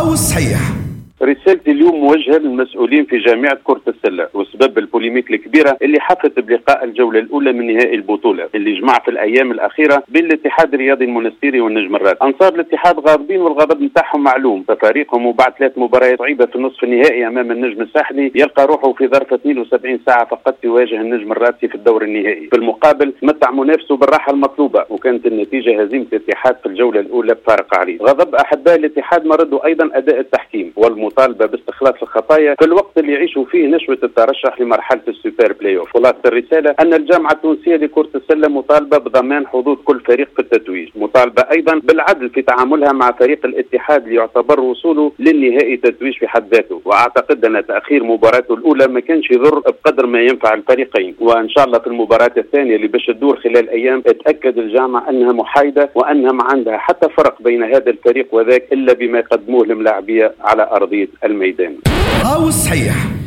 هاو الصحيح. رسالتي اليوم موجهة للمسؤولين في جامعة كرة السلة وسبب البوليميك الكبيرة اللي حفت بلقاء الجولة الأولى من نهائي البطولة اللي جمع في الأيام الأخيرة بين الاتحاد الرياضي المنستيري والنجم الراد. أنصار الاتحاد غاضبين والغضب نتاعهم معلوم، ففريقهم وبعد 3 مباريات صعيبة في النصف النهائي أمام النجم الساحلي يلقى روحه في ظرف 72 ساعة فقط يواجه النجم الراسي في الدور النهائي. في المقابل متع منافسه بالراحة المطلوبة وكانت النتيجة هزيمة الاتحاد في الجولة الأولى بفارق عريض. غضب أحباء الاتحاد مردوا أيضا أداء التحكيم والمطالبة باستخلاص الخطايا في الوقت اللي يعيشوا فيه نشوة الترشح لمرحلة السوبر بلاي اوف. خلاصة الرسالة أن الجامعة التونسية لكرة السلة مطالبة بضمان حظوظ كل فريق في التتويج، مطالبة أيضا بالعدل في تعاملها مع فريق الاتحاد ليعتبر وصوله للنهائي تتويج في حد ذاته، وأعتقد أن تأخير مباراته الأولى ما كانش يضر بقدر ما ينفع الفريقين، وإن شاء الله في المباراة الثانية اللي باش تدور خلال أيام تأكد الجامعة أنها محايدة وأنها ما عندها حتى فرق بين هذا الفريق وذاك إلا بما يقدموه الملاعبية على أرضية الميدان. هاو الصحيح.